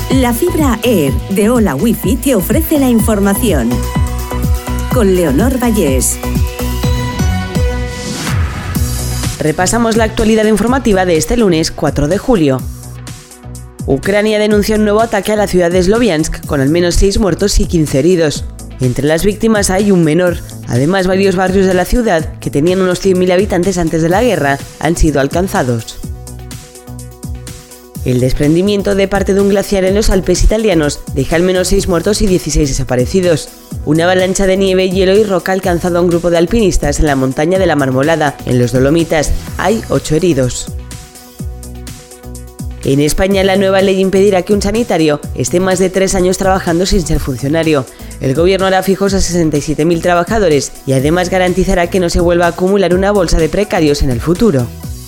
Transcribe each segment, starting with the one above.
La fibra Air de Hola Wifi te ofrece la información. Con Leonor Vallés. Repasamos la actualidad informativa de este lunes 4 de julio. Ucrania denunció un nuevo ataque a la ciudad de Sloviansk, con al menos 6 muertos y 15 heridos. Entre las víctimas hay un menor. Además, varios barrios de la ciudad, que tenían unos 100.000 habitantes antes de la guerra, han sido alcanzados. El desprendimiento de parte de un glaciar en los Alpes italianos deja al menos 6 muertos y 16 desaparecidos. Una avalancha de nieve, hielo y roca ha alcanzado a un grupo de alpinistas en la montaña de la Marmolada, en los Dolomitas. Hay 8 heridos. En España, la nueva ley impedirá que un sanitario esté más de 3 años trabajando sin ser funcionario. El gobierno hará fijos a 67.000 trabajadores y además garantizará que no se vuelva a acumular una bolsa de precarios en el futuro.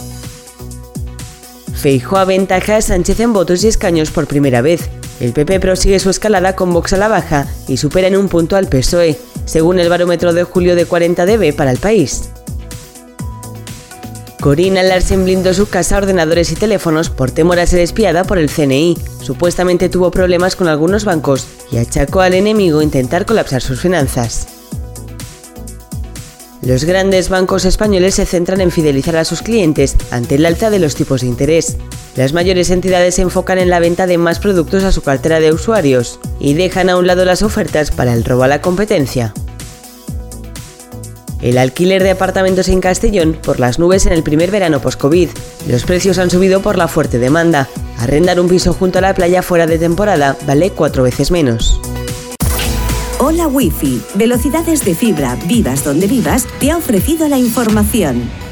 Feijóo aventaja a Sánchez en votos y escaños por primera vez. El PP prosigue su escalada con Vox a la baja y supera en un punto al PSOE, según el barómetro de julio de 40DB para El País. Corina Larsen blindó su casa, ordenadores y teléfonos por temor a ser espiada por el CNI. Supuestamente tuvo problemas con algunos bancos y achacó al enemigo intentar colapsar sus finanzas. Los grandes bancos españoles se centran en fidelizar a sus clientes ante el alza de los tipos de interés. Las mayores entidades se enfocan en la venta de más productos a su cartera de usuarios y dejan a un lado las ofertas para el robo a la competencia. El alquiler de apartamentos en Castellón por las nubes en el primer verano post-COVID. Los precios han subido por la fuerte demanda. Arrendar un piso junto a la playa fuera de temporada vale 4 veces menos. Hola Wifi, velocidades de fibra, vivas donde vivas, te ha ofrecido la información.